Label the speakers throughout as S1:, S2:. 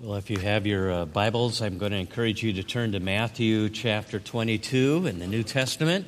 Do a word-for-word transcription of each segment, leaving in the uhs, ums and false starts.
S1: Well, if you have your uh, Bibles, I'm going to encourage you to turn to Matthew chapter twenty-two in the New Testament.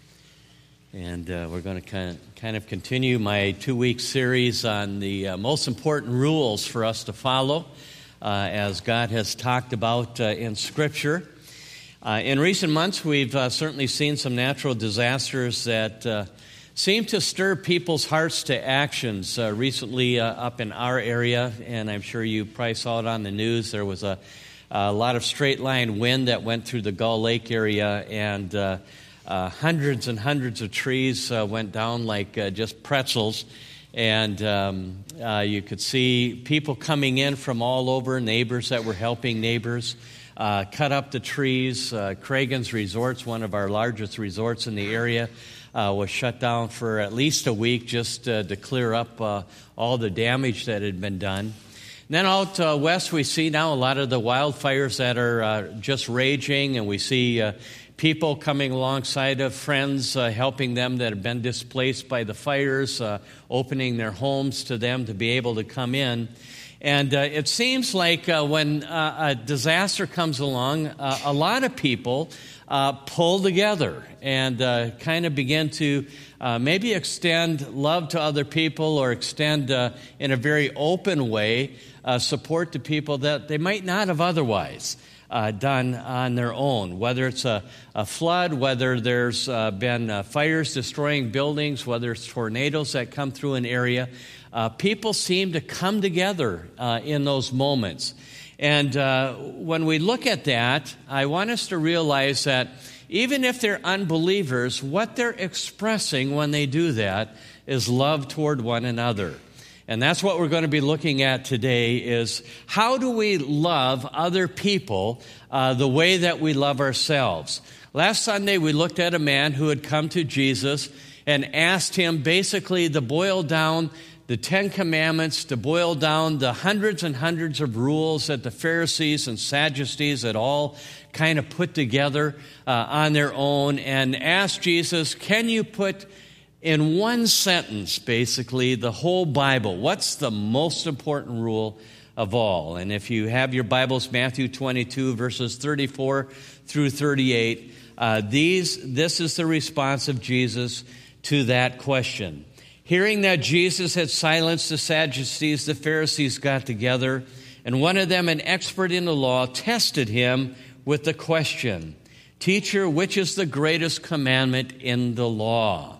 S1: And uh, we're going to kind of, kind of continue my two-week series on the uh, most important rules for us to follow uh, as God has talked about uh, in Scripture. Uh, in recent months, we've uh, certainly seen some natural disasters that uh, seem to stir people's hearts to actions. Uh, recently, uh, up in our area, and I'm sure you probably saw it on the news, there was a, a lot of straight-line wind that went through the Gull Lake area, and uh, uh, hundreds and hundreds of trees uh, went down like uh, just pretzels. And um, uh, you could see people coming in from all over, neighbors that were helping neighbors. Uh, cut up the trees. Uh, Cragun's Resorts, one of our largest resorts in the area, uh, was shut down for at least a week just uh, to clear up uh, all the damage that had been done. And then out uh, west, we see now a lot of the wildfires that are uh, just raging, and we see uh, people coming alongside of friends, uh, helping them that have been displaced by the fires, uh, opening their homes to them to be able to come in. And uh, it seems like uh, when uh, a disaster comes along, uh, a lot of people uh, pull together and uh, kind of begin to uh, maybe extend love to other people or extend uh, in a very open way uh, support to people that they might not have otherwise uh, done on their own. Whether it's a, a flood, whether there's uh, been uh, fires destroying buildings, whether it's tornadoes that come through an area, Uh, people seem to come together uh, in those moments. And uh, when we look at that, I want us to realize that even if they're unbelievers, what they're expressing when they do that is love toward one another. And that's what we're going to be looking at today is how do we love other people uh, the way that we love ourselves? Last Sunday, we looked at a man who had come to Jesus and asked him basically to boil down the Ten Commandments, to boil down the hundreds and hundreds of rules that the Pharisees and Sadducees had all kind of put together uh, on their own, and asked Jesus, can you put in one sentence, basically, the whole Bible? What's the most important rule of all? And if you have your Bibles, Matthew twenty-two, verses thirty-four through thirty-eight, uh, these this is the response of Jesus to that question. Hearing that Jesus had silenced the Sadducees, the Pharisees got together, and one of them, an expert in the law, tested him with the question, "Teacher, which is the greatest commandment in the law?"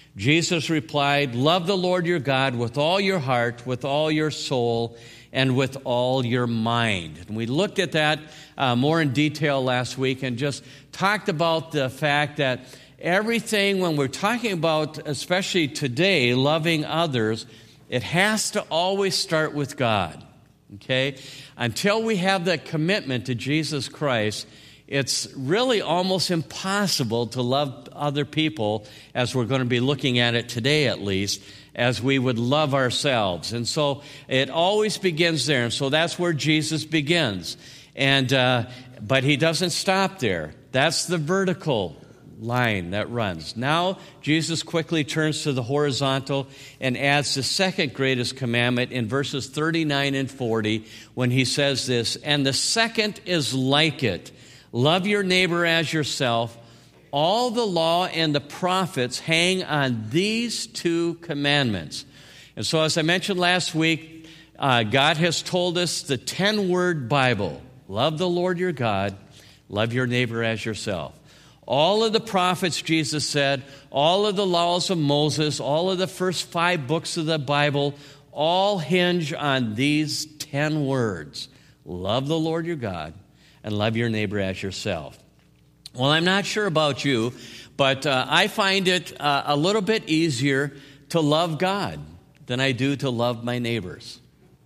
S1: Jesus replied, "Love the Lord your God with all your heart, with all your soul, and with all your mind." And we looked at that uh, more in detail last week and just talked about the fact that everything, when we're talking about, especially today, loving others, it has to always start with God, okay? Until we have that commitment to Jesus Christ, it's really almost impossible to love other people, as we're going to be looking at it today at least, as we would love ourselves. And so it always begins there, and so that's where Jesus begins. And uh, but he doesn't stop there. That's the vertical line that runs. Now, Jesus quickly turns to the horizontal and adds the second greatest commandment in verses thirty-nine and forty when he says this, "And the second is like it. Love your neighbor as yourself. All the law and the prophets hang on these two commandments." And so, as I mentioned last week, uh, God has told us the ten-word Bible. Love the Lord your God. Love your neighbor as yourself. All of the prophets, Jesus said, all of the laws of Moses, all of the first five books of the Bible, all hinge on these ten words. Love the Lord your God and love your neighbor as yourself. Well, I'm not sure about you, but uh, I find it uh, a little bit easier to love God than I do to love my neighbors.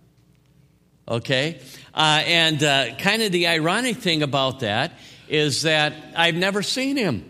S1: Okay? Uh, and uh, kind of the ironic thing about that is that I've never seen him.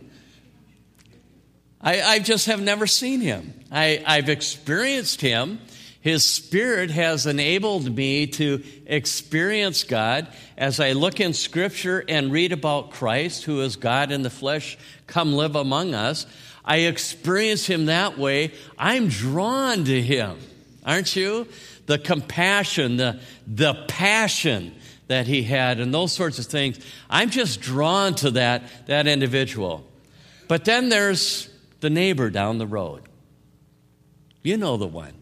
S1: I, I just have never seen him. I, I've experienced him. His Spirit has enabled me to experience God as I look in Scripture and read about Christ, who is God in the flesh, come live among us. I experience him that way. I'm drawn to him, aren't you? The compassion, the, the passion that he had and those sorts of things. I'm just drawn to that, that individual. But then there's the neighbor down the road. You know the one.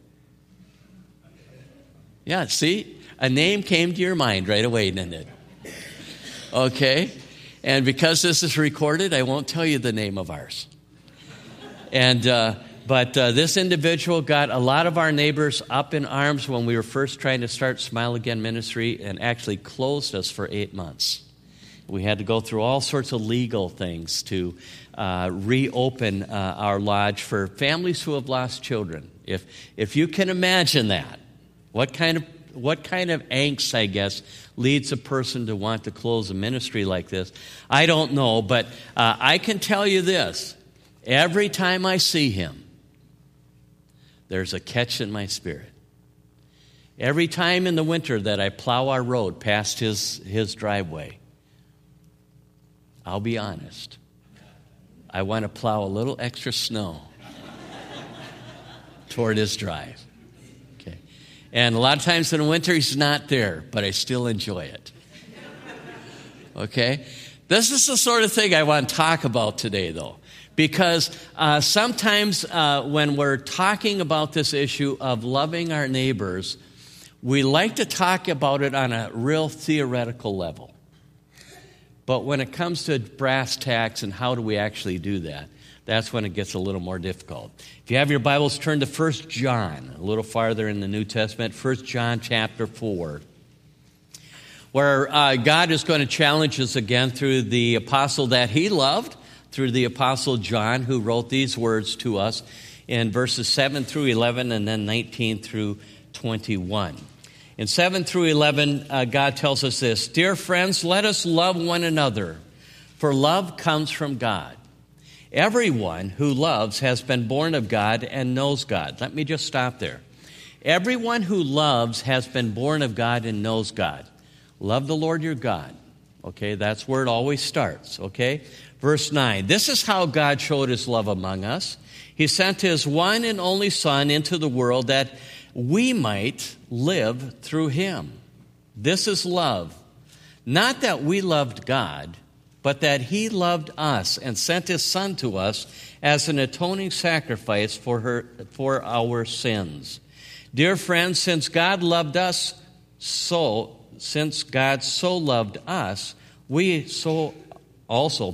S1: Yeah, see? A name came to your mind right away, didn't it? Okay? And because this is recorded, I won't tell you the name of ours. And uh, but uh, this individual got a lot of our neighbors up in arms when we were first trying to start Smile Again Ministry, and actually closed us for eight months. We had to go through all sorts of legal things to uh, reopen uh, our lodge for families who have lost children. If if you can imagine that, what kind of what kind of angst, I guess, leads a person to want to close a ministry like this? I don't know, but uh, I can tell you this. Every time I see him, there's a catch in my spirit. Every time in the winter that I plow our road past his, his driveway, I'll be honest, I want to plow a little extra snow toward his drive. Okay. And a lot of times in the winter he's not there, but I still enjoy it. Okay? This is the sort of thing I want to talk about today, though. Because uh, sometimes uh, when we're talking about this issue of loving our neighbors, we like to talk about it on a real theoretical level. But when it comes to brass tacks and how do we actually do that, that's when it gets a little more difficult. If you have your Bibles, turn to First John, a little farther in the New Testament, First John chapter four, where uh, God is going to challenge us again through the apostle that he loved, through the Apostle John, who wrote these words to us in verses seven through eleven and then nineteen through twenty-one. In seven through eleven, uh, God tells us this: "Dear friends, let us love one another, for love comes from God. Everyone who loves has been born of God and knows God." Let me just stop there. Everyone who loves has been born of God and knows God. Love the Lord your God. Okay, that's where it always starts, okay? Verse nine, "This is how God showed his love among us. He sent his one and only Son into the world that we might live through him. This is love. Not that we loved God, but that he loved us and sent his Son to us as an atoning sacrifice for her, for our sins. Dear friends, since God loved us so, since God so loved us, we so also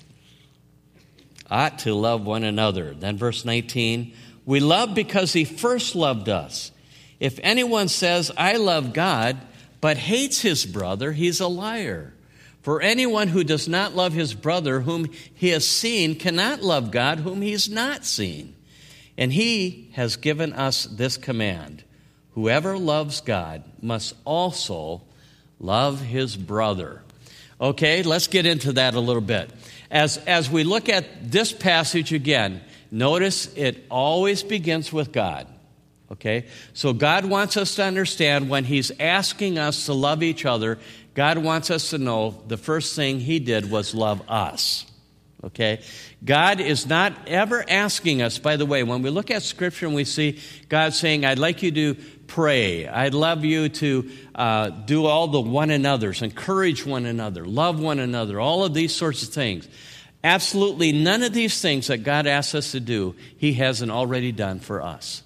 S1: ought to love one another." Then verse nineteen, "We love because he first loved us. If anyone says, 'I love God,' but hates his brother, he's a liar. For anyone who does not love his brother whom he has seen cannot love God whom he has not seen. And he has given us this command: whoever loves God must also love his brother." Okay, let's get into that a little bit. As, as we look at this passage again, notice it always begins with God. Okay, so God wants us to understand when he's asking us to love each other, God wants us to know the first thing he did was love us. Okay, God is not ever asking us, by the way, when we look at Scripture and we see God saying, "I'd like you to pray. I'd love you to uh, do all the one another's, encourage one another, love one another," all of these sorts of things. Absolutely none of these things that God asks us to do, he hasn't already done for us.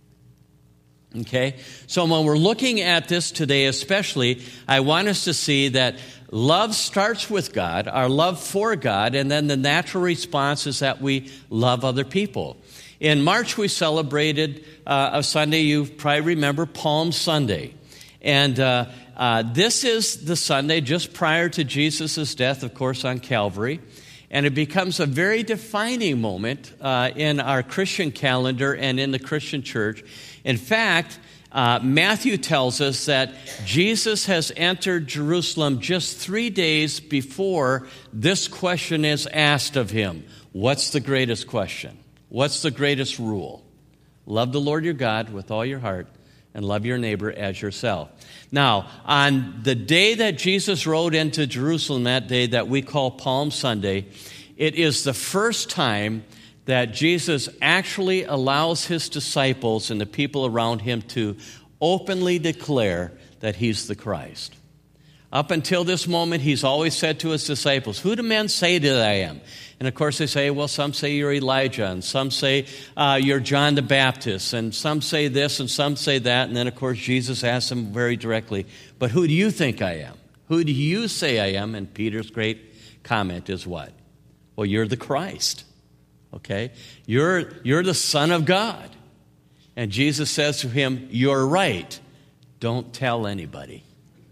S1: Okay? So when we're looking at this today especially, I want us to see that love starts with God, our love for God, and then the natural response is that we love other people. In March, we celebrated uh, a Sunday, you probably remember, Palm Sunday. And uh, uh, this is the Sunday just prior to Jesus' death, of course, on Calvary. And it becomes a very defining moment uh, in our Christian calendar and in the Christian church. In fact, uh, Matthew tells us that Jesus has entered Jerusalem just three days before this question is asked of him. What's the greatest question? What's the greatest rule? Love the Lord your God with all your heart and love your neighbor as yourself. Now, on the day that Jesus rode into Jerusalem, that day that we call Palm Sunday, it is the first time that Jesus actually allows his disciples and the people around him to openly declare that he's the Christ. Up until this moment, he's always said to his disciples, who do men say that I am? And of course they say, well, some say you're Elijah, and some say uh, you're John the Baptist, and some say this, and some say that. And then, of course, Jesus asks them very directly, but who do you think I am? Who do you say I am? And Peter's great comment is what? Well, you're the Christ, okay? You're, you're the Son of God. And Jesus says to him, you're right. Don't tell anybody.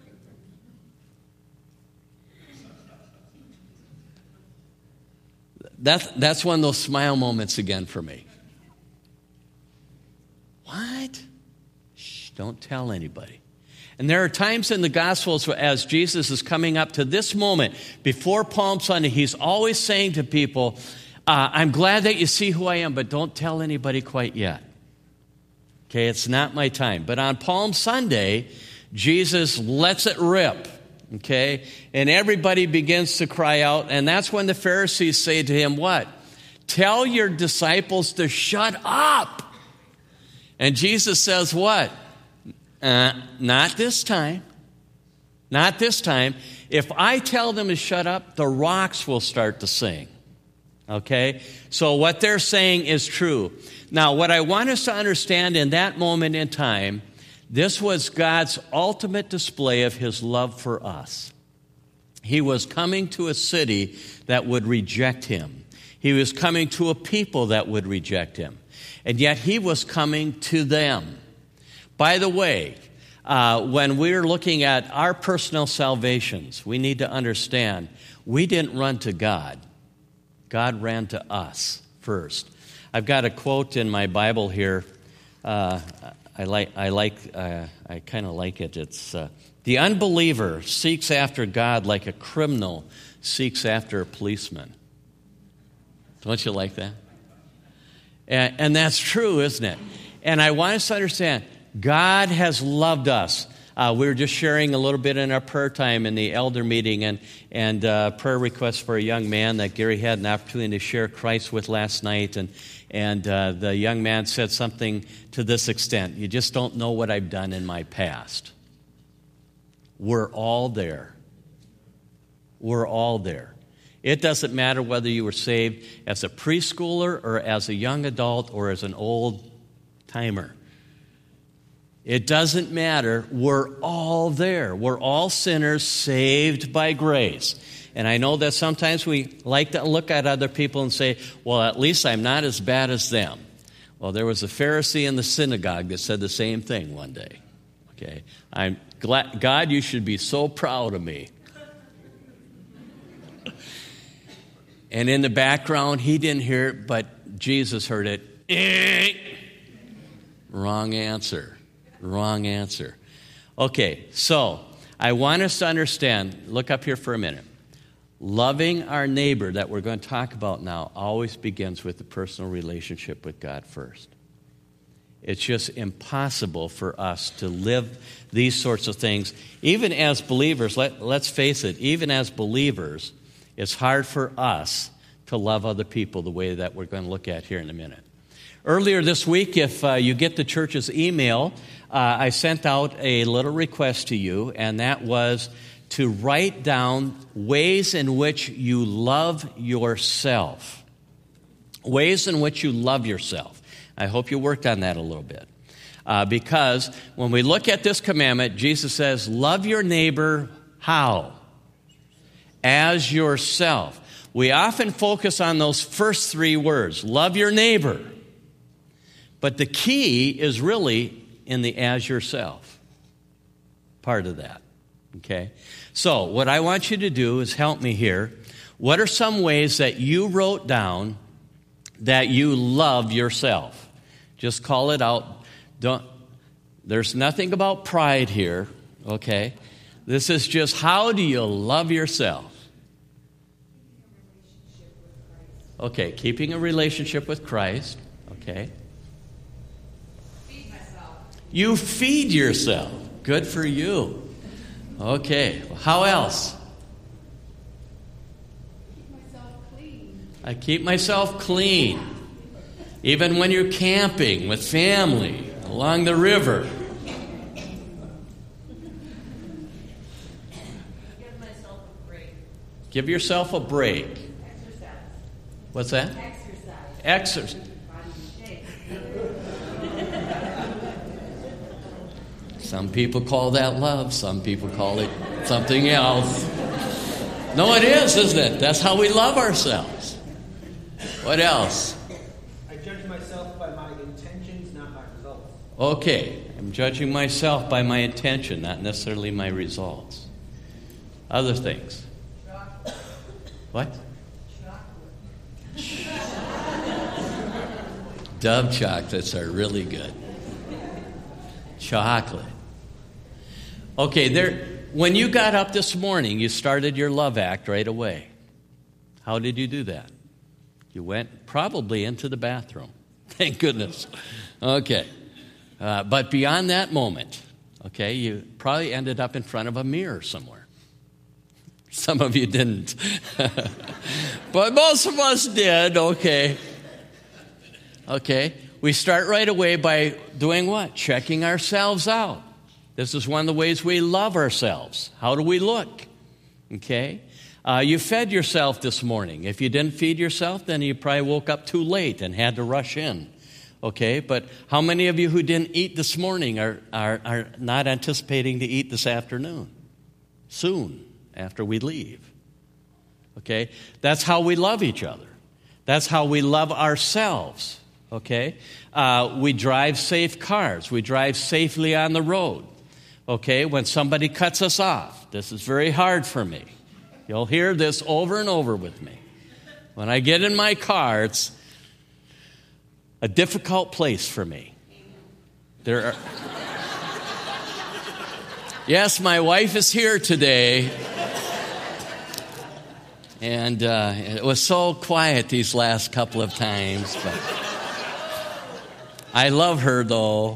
S1: That's, that's one of those smile moments again for me. What? Shh, don't tell anybody. And there are times in the Gospels as Jesus is coming up to this moment, before Palm Sunday, he's always saying to people, uh, I'm glad that you see who I am, but don't tell anybody quite yet. Okay, it's not my time. But on Palm Sunday, Jesus lets it rip. Okay, and everybody begins to cry out, and that's when the Pharisees say to him, what? Tell your disciples to shut up. And Jesus says what? Uh, not this time. Not this time. If I tell them to shut up, the rocks will start to sing. Okay? So what they're saying is true. Now, what I want us to understand in that moment in time, this was God's ultimate display of his love for us. He was coming to a city that would reject him. He was coming to a people that would reject him. And yet he was coming to them. By the way, uh, when we're looking at our personal salvations, we need to understand we didn't run to God. God ran to us first. I've got a quote in my Bible here. Uh, I like, I like, uh, I kind of like it. It's uh, the unbeliever seeks after God like a criminal seeks after a policeman. Don't you like that? And, and that's true, isn't it? And I want us to understand, God has loved us. Uh, we were just sharing a little bit in our prayer time in the elder meeting, and and uh, prayer request for a young man that Gary had an opportunity to share Christ with last night, and and uh, the young man said something to this extent: "You just don't know what I've done in my past." We're all there. We're all there. It doesn't matter whether you were saved as a preschooler or as a young adult or as an old timer. It doesn't matter. We're all there. We're all sinners saved by grace. And I know that sometimes we like to look at other people and say, well, at least I'm not as bad as them. Well, there was a Pharisee in the synagogue that said the same thing one day. Okay, I'm glad, God, you should be so proud of me. And in the background, he didn't hear it, but Jesus heard it. Eh. Wrong answer. Wrong answer. Okay, so I want us to understand, look up here for a minute. Loving our neighbor that we're going to talk about now always begins with the personal relationship with God first. It's just impossible for us to live these sorts of things. Even as believers, let, let's face it, even as believers, it's hard for us to love other people the way that we're going to look at here in a minute. Earlier this week, if uh, you get the church's email, uh, I sent out a little request to you, and that was to write down ways in which you love yourself. Ways in which you love yourself. I hope you worked on that a little bit. Uh, because when we look at this commandment, Jesus says, love your neighbor how? As yourself. We often focus on those first three words, love your neighbor. But the key is really in the as yourself part of that, okay? So what I want you to do is help me here. What are some ways that you wrote down that you love yourself? Just call it out. Don't. There's nothing about pride here, okay? This is just how do you love yourself? Okay, keeping a relationship with Christ, okay?
S2: Feed myself.
S1: You feed yourself. Good for you. Okay, how else?
S2: Keep myself clean.
S1: I keep myself clean. Even when you're camping with family along the river. Give yourself a break.
S2: Exercise.
S1: What's that?
S2: Exercise.
S1: Exercise.
S2: Body shape.
S1: Some people call that love. Some people call it something else. No, it is, isn't it? That's how we love ourselves. What else?
S3: I judge myself by my intentions, not my results.
S1: Okay, I'm judging myself by my intention, not necessarily my results. Other things.
S2: Chocolate.
S1: What?
S2: Chocolate.
S1: Dove chocolates are really good. Chocolate. Okay, there. When you got up this morning, you started your love act right away. How did you do that? You went probably into the bathroom. Thank goodness. Okay. Uh, but beyond that moment, okay, you probably ended up in front of a mirror somewhere. Some of you didn't. But most of us did, okay. Okay. We start right away by doing what? Checking ourselves out. This is one of the ways we love ourselves. How do we look? Okay? Uh, you fed yourself this morning. If you didn't feed yourself, then you probably woke up too late and had to rush in. Okay? But how many of you who didn't eat this morning are, are, are not anticipating to eat this afternoon? Soon, after we leave. Okay? That's how we love each other. That's how we love ourselves. Okay? Uh, we drive safe cars. We drive safely on the road. Okay? When somebody cuts us off, this is very hard for me. You'll hear this over and over with me. When I get in my car, it's a difficult place for me. There are... Yes, my wife is here today. And uh, it was so quiet these last couple of times, but I love her, though.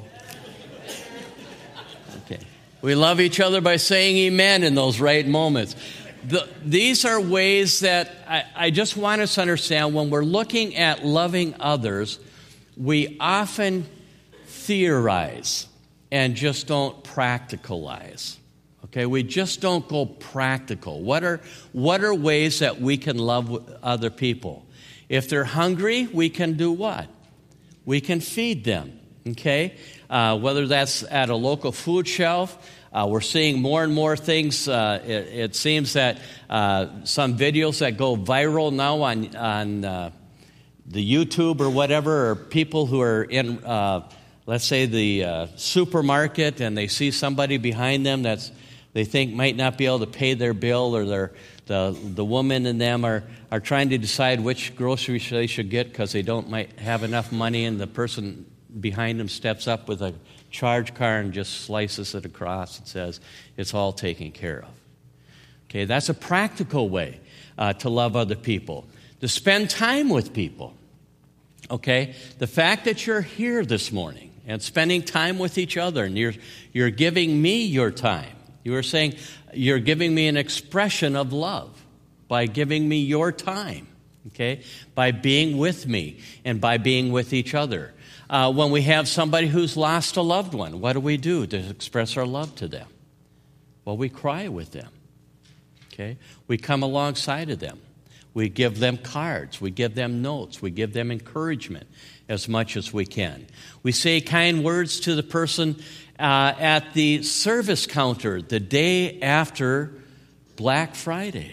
S1: Okay. We love each other by saying amen in those right moments. The, these are ways that I, I just want us to understand when we're looking at loving others, we often theorize and just don't practicalize. Okay, we just don't go practical. What are, what are ways that we can love other people? If they're hungry, we can do what? We can feed them, okay? Uh, whether that's at a local food shelf, uh, we're seeing more and more things. Uh, it, it seems that uh, some videos that go viral now on, on uh, the YouTube or whatever are people who are in, uh, let's say, the uh, supermarket, and they see somebody behind them that's they think might not be able to pay their bill, or their, the the woman and them are, are trying to decide which groceries they should get because they don't might have enough money, and the person behind them steps up with a charge card and just slices it across and says, it's all taken care of. Okay, that's a practical way uh, to love other people, to spend time with people. Okay, the fact that you're here this morning and spending time with each other, and you're you're giving me your time. You are saying, you're giving me an expression of love by giving me your time, okay? By being with me and by being with each other. Uh, when we have somebody who's lost a loved one, what do we do to express our love to them? Well, we cry with them, okay? We come alongside of them. We give them cards. We give them notes. We give them encouragement as much as we can. We say kind words to the person Uh, at the service counter the day after Black Friday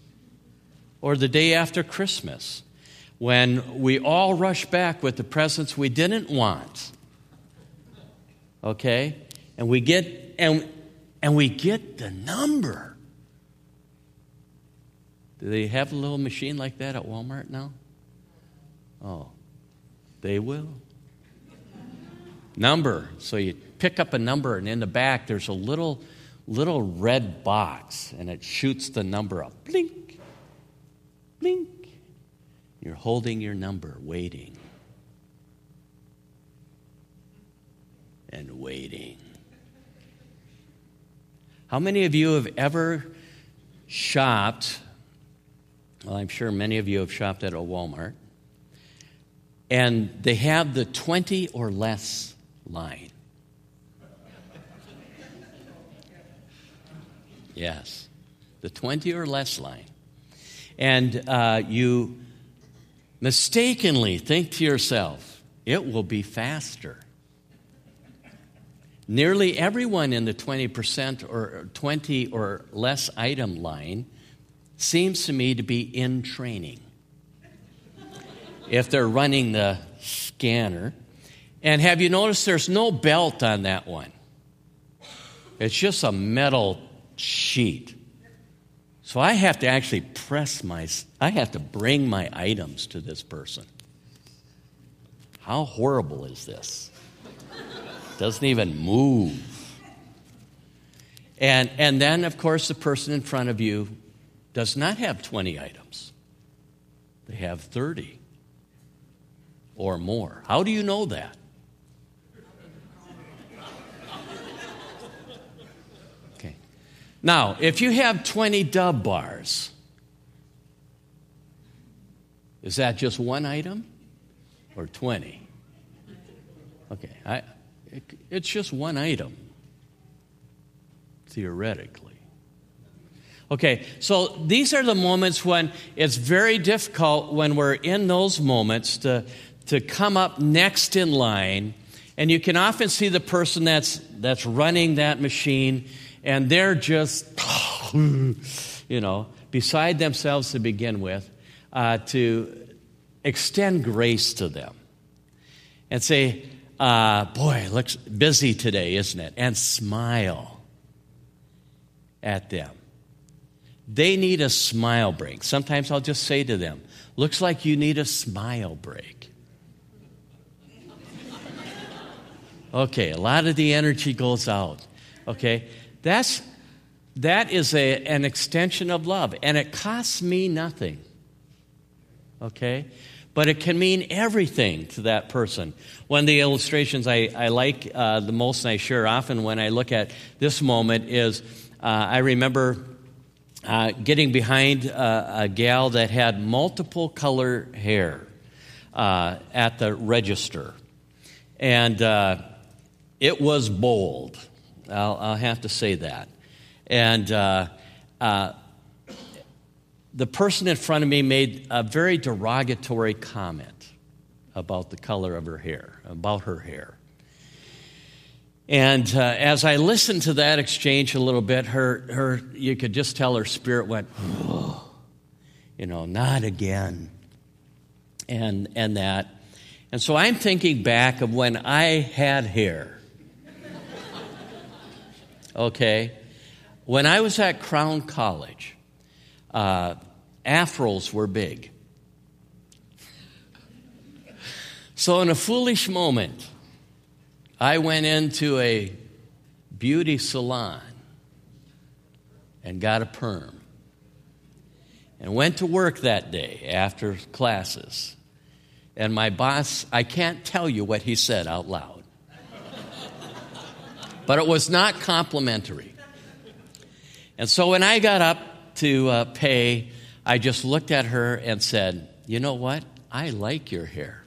S1: or the day after Christmas, when we all rush back with the presents we didn't want. Okay? And we get and and we get the number. Do they have a little machine like that at Walmart now? Oh, they will. Number. So you pick up a number, and in the back there's a little little red box, and it shoots the number up. Blink. Blink. You're holding your number, waiting. And waiting. How many of you have ever shopped? Well, I'm sure many of you have shopped at a Walmart, and they have the twenty or less line. Yes, the twenty or less line. and uh, you mistakenly think to yourself, it will be faster. Nearly everyone in the twenty percent or twenty or less item line seems to me to be in training. If they're running the scanner. And have you noticed there's no belt on that one? It's just a metal sheet. So I have to actually press my, I have to bring my items to this person. How horrible is this? Doesn't even move. And, and then, of course, the person in front of you does not have twenty items. They have thirty or more. How do you know that? Okay. Now, if you have twenty Dove bars, is that just one item or twenty? Okay, I, it, it's just one item, theoretically. Okay, so these are the moments when it's very difficult when we're in those moments to, to come up next in line. And you can often see the person that's that's running that machine, and they're just, you know, beside themselves to begin with, uh, to extend grace to them and say, uh, boy, it looks busy today, isn't it? And smile at them. They need a smile break. Sometimes I'll just say to them, looks like you need a smile break. Okay, a lot of the energy goes out. Okay, that's that is a, an extension of love, and it costs me nothing. Okay, but it can mean everything to that person. One of the illustrations I, I like uh, the most, and I share often when I look at this moment, is uh, I remember uh, getting behind uh, a gal that had multiple color hair uh, at the register, and uh, it was bold. I'll, I'll have to say that. And uh, uh, the person in front of me made a very derogatory comment about the color of her hair, about her hair. And uh, as I listened to that exchange a little bit, her, her, you could just tell her spirit went, oh, you know, not again, and and that. And so I'm thinking back of when I had hair. Okay, when I was at Crown College, uh, afros were big. So in a foolish moment, I went into a beauty salon and got a perm and went to work that day after classes. And my boss, I can't tell you what he said out loud, but it was not complimentary. And so when I got up to uh, pay, I just looked at her and said, you know what? I like your hair.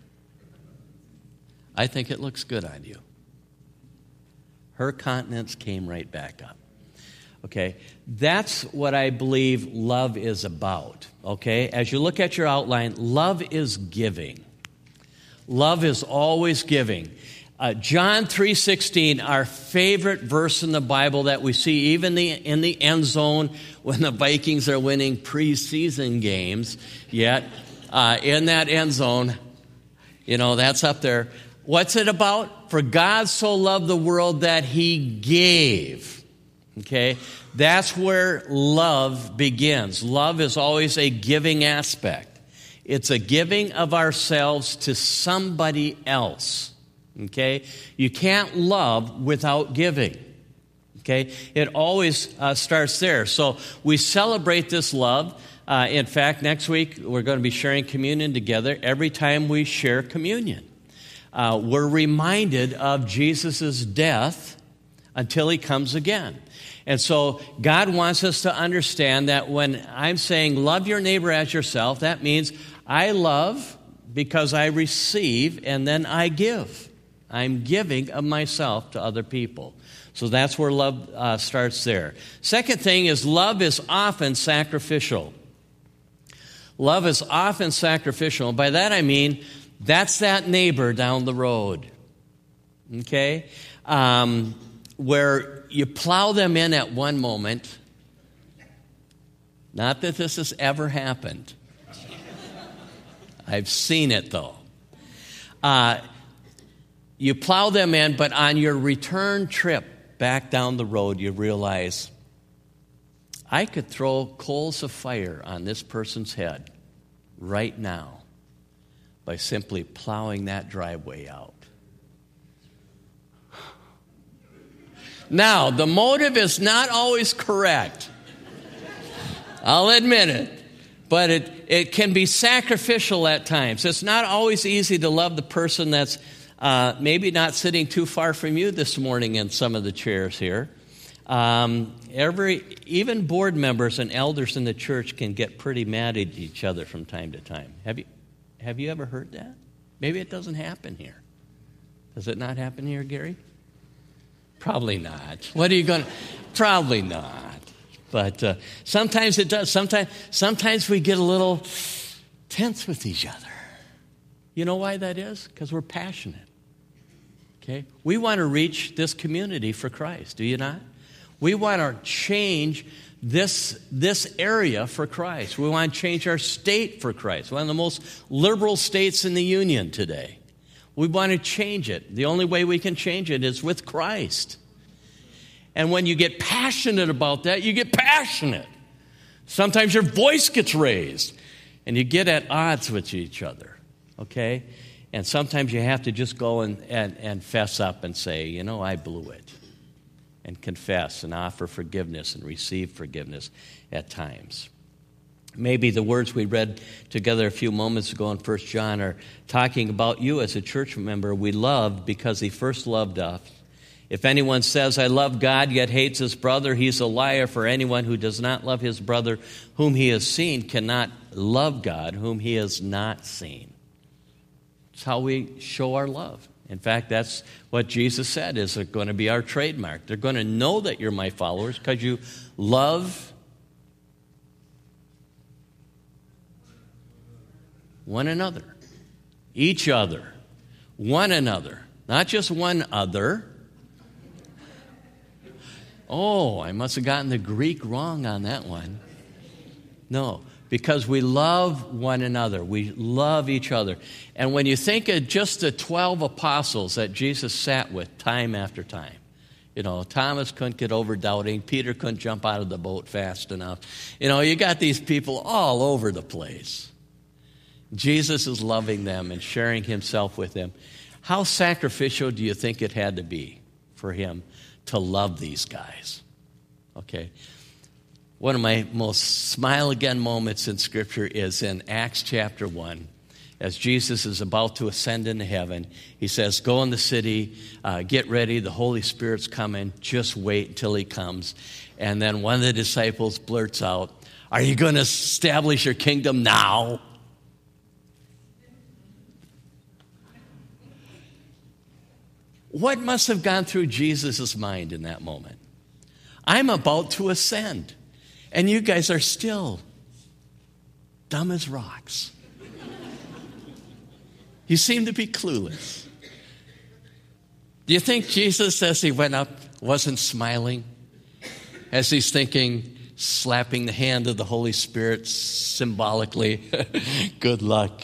S1: I think it looks good on you. Her countenance came right back up. Okay, that's what I believe love is about. Okay, as you look at your outline, love is giving. Love is always giving. Uh, John three sixteen, our favorite verse in the Bible that we see even the, in the end zone when the Vikings are winning preseason games. Yet, uh, in that end zone, you know, that's up there. What's it about? For God so loved the world that He gave. Okay? That's where love begins. Love is always a giving aspect. It's a giving of ourselves to somebody else. Okay? You can't love without giving. Okay? It always uh, starts there. So we celebrate this love. Uh, in fact, next week we're going to be sharing communion together. Every time we share communion, uh, we're reminded of Jesus' death until He comes again. And so God wants us to understand that when I'm saying love your neighbor as yourself, that means I love because I receive and then I give. I'm giving of myself to other people. So that's where love uh, starts there. Second thing is love is often sacrificial. Love is often sacrificial. By that I mean, that's that neighbor down the road, okay, um, where you plow them in at one moment. Not that this has ever happened. I've seen it, though. Uh, you plow them in, but on your return trip back down the road, you realize, I could throw coals of fire on this person's head right now by simply plowing that driveway out. Now, the motive is not always correct. I'll admit it. But it, it can be sacrificial at times. It's not always easy to love the person that's uh, maybe not sitting too far from you this morning in some of the chairs here. Um, every, even board members and elders in the church can get pretty mad at each other from time to time. Have you, have you ever heard that? Maybe it doesn't happen here. Does it not happen here, Gary? Probably not. What are you going to... Probably not. But uh, sometimes it does. Sometimes, sometimes we get a little tense with each other. You know why that is? Because we're passionate. Okay? We want to reach this community for Christ. Do you not? We want to change this, this area for Christ. We want to change our state for Christ. One of the most liberal states in the Union today. We want to change it. The only way we can change it is with Christ. And when you get passionate about that, you get passionate. Sometimes your voice gets raised, and you get at odds with each other, okay? And sometimes you have to just go and, and, and fess up and say, you know, I blew it, and confess and offer forgiveness and receive forgiveness at times. Maybe the words we read together a few moments ago in First John are talking about you as a church member we love because he first loved us. If anyone says, I love God, yet hates his brother, he's a liar. For anyone who does not love his brother whom he has seen cannot love God whom he has not seen. It's how we show our love. In fact, that's what Jesus said is going to be our trademark. They're going to know that you're my followers because you love one another, each other, one another, not just one other. Oh, I must have gotten the Greek wrong on that one. No, because we love one another. We love each other. And when you think of just the twelve apostles that Jesus sat with time after time, you know, Thomas couldn't get over doubting. Peter couldn't jump out of the boat fast enough. You know, you got these people all over the place. Jesus is loving them and sharing himself with them. How sacrificial do you think it had to be for him to love these guys? Okay. One of my most smile again moments in Scripture is in Acts chapter one. As Jesus is about to ascend into heaven, he says, go in the city, uh, get ready, the Holy Spirit's coming, just wait until he comes. And then one of the disciples blurts out, are you going to establish your kingdom now? What must have gone through Jesus' mind in that moment? I'm about to ascend, and you guys are still dumb as rocks. You seem to be clueless. Do you think Jesus, as he went up, wasn't smiling? As he's thinking, slapping the hand of the Holy Spirit symbolically, good luck.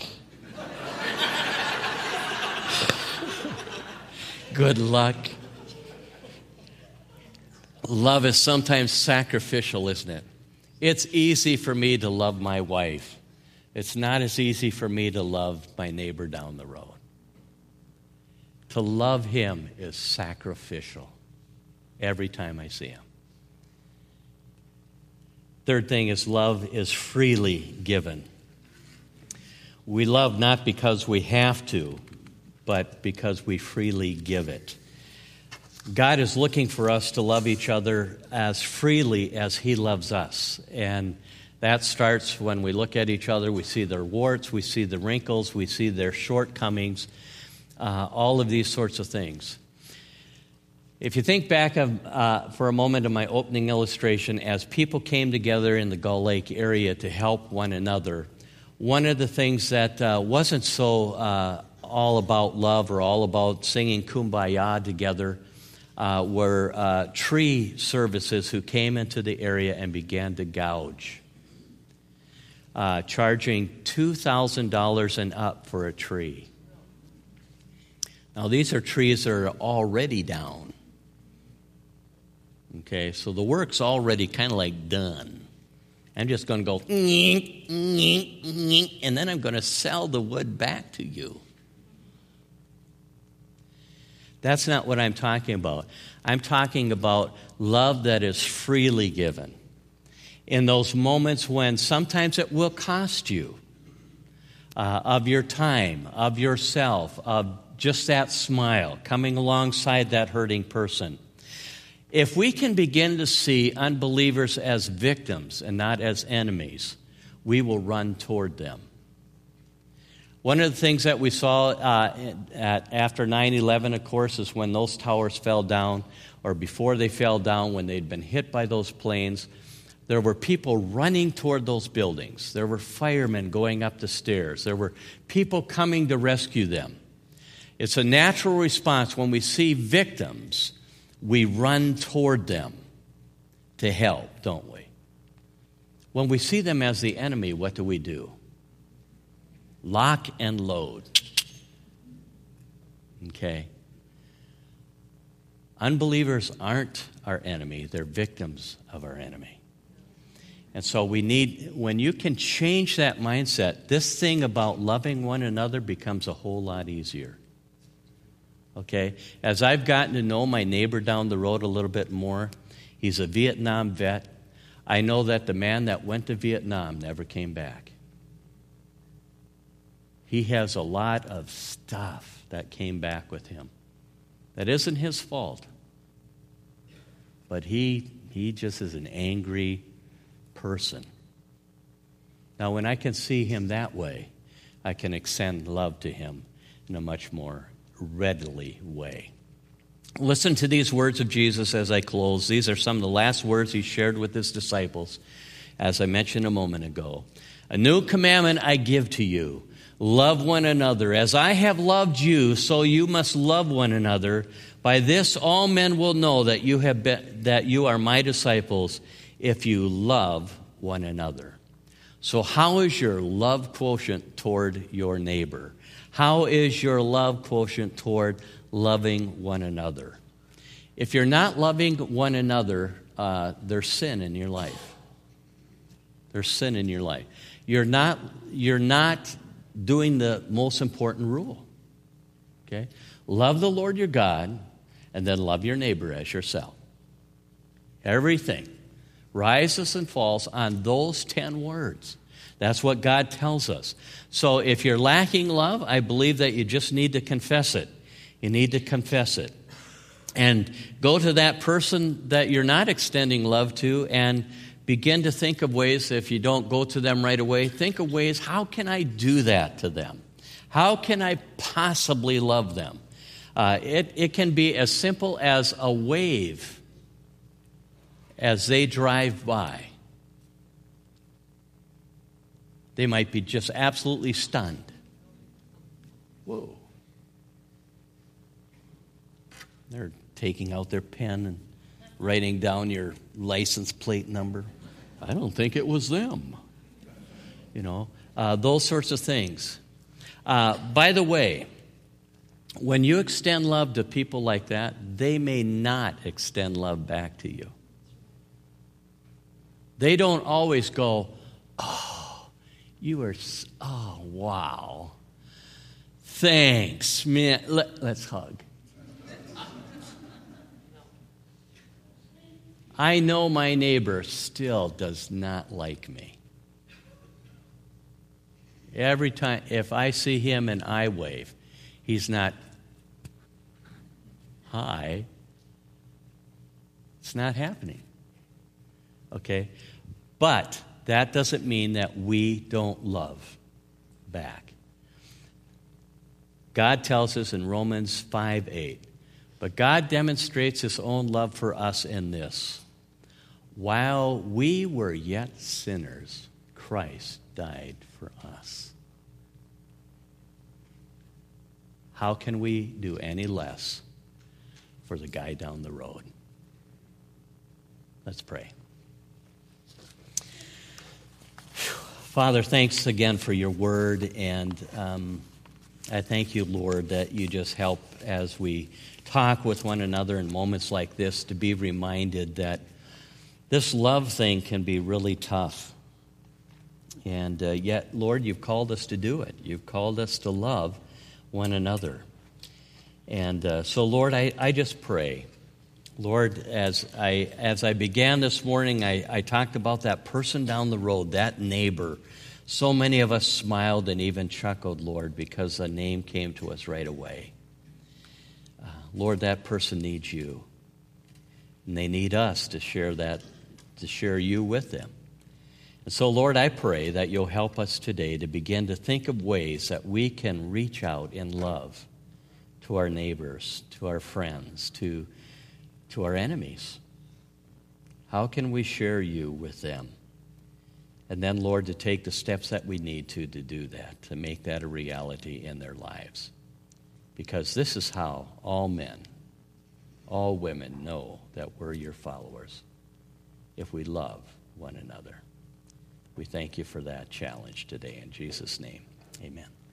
S1: Good luck. Love is sometimes sacrificial, isn't it? It's easy for me to love my wife. It's not as easy for me to love my neighbor down the road. To love him is sacrificial every time I see him. Third thing is love is freely given. We love not because we have to, but because we freely give it. God is looking for us to love each other as freely as he loves us. And that starts when we look at each other. We see their warts, we see the wrinkles, we see their shortcomings, uh, all of these sorts of things. If you think back of, uh, for a moment of my opening illustration, as people came together in the Gull Lake area to help one another, one of the things that uh, wasn't so uh, all about love or all about singing Kumbaya together uh, were uh, tree services who came into the area and began to gouge, uh, charging two thousand dollars and up for a tree. Now, these are trees that are already down. Okay, so the work's already kind of like done. I'm just going to go, and then I'm going to sell the wood back to you. That's not what I'm talking about. I'm talking about love that is freely given. In those moments when sometimes it will cost you uh, of your time, of yourself, of just that smile, coming alongside that hurting person. If we can begin to see unbelievers as victims and not as enemies, we will run toward them. One of the things that we saw uh, at, after nine eleven, of course, is when those towers fell down, or before they fell down, when they'd been hit by those planes, there were people running toward those buildings. There were firemen going up the stairs. There were people coming to rescue them. It's a natural response when we see victims. We run toward them to help, don't we? When we see them as the enemy, what do we do? Lock and load. Okay? Unbelievers aren't our enemy. They're victims of our enemy. And so we need, when you can change that mindset, this thing about loving one another becomes a whole lot easier. Okay, as I've gotten to know my neighbor down the road a little bit more, he's a Vietnam vet. I know that the man that went to Vietnam never came back. He has a lot of stuff that came back with him. That isn't his fault. But he he just is an angry person. Now, when I can see him that way, I can extend love to him in a much more readily way. Listen to these words of Jesus as I close. These are some of the last words he shared with his disciples, as I mentioned a moment ago. A new commandment I give to you. Love one another. As I have loved you, so you must love one another. By this all men will know that you have been, that you are my disciples, if you love one another. So how is your love quotient toward your neighbor? How is your love quotient toward loving one another? If you're not loving one another, uh, there's sin in your life. There's sin in your life. You're not, you're not doing the most important rule. Okay? Love the Lord your God, and then love your neighbor as yourself. Everything rises and falls on those ten words. That's what God tells us. So if you're lacking love, I believe that you just need to confess it. You need to confess it. And go to that person that you're not extending love to and begin to think of ways, if you don't go to them right away, think of ways, how can I do that to them? How can I possibly love them? Uh, it, it can be as simple as a wave as they drive by. They might be just absolutely stunned. Whoa. They're taking out their pen and writing down your license plate number. I don't think it was them. You know, uh, those sorts of things. Uh, by the way, when you extend love to people like that, they may not extend love back to you. They don't always go, oh, you are, oh, wow. Thanks, man. Let, let's hug. I know my neighbor still does not like me. Every time, if I see him and I wave, he's not, hi. It's not happening. Okay? But that doesn't mean that we don't love back. God tells us in Romans five eight, but God demonstrates his own love for us in this. While we were yet sinners, Christ died for us. How can we do any less for the guy down the road? Let's pray. Father, thanks again for your word, and um, I thank you, Lord, that you just help as we talk with one another in moments like this to be reminded that this love thing can be really tough. And uh, yet, Lord, you've called us to do it. You've called us to love one another. And uh, so, Lord, I, I just pray, Lord, as I as I began this morning, I, I talked about that person down the road, that neighbor. So many of us smiled and even chuckled, Lord, because the name came to us right away. Uh, Lord, that person needs you. And they need us to share that, to share you with them. And so, Lord, I pray that you'll help us today to begin to think of ways that we can reach out in love to our neighbors, to our friends, to, to our enemies. How can we share you with them? And then, Lord, to take the steps that we need to to do that, to make that a reality in their lives. Because this is how all men, all women know that we're your followers, if we love one another. We thank you for that challenge today. In Jesus' name, amen.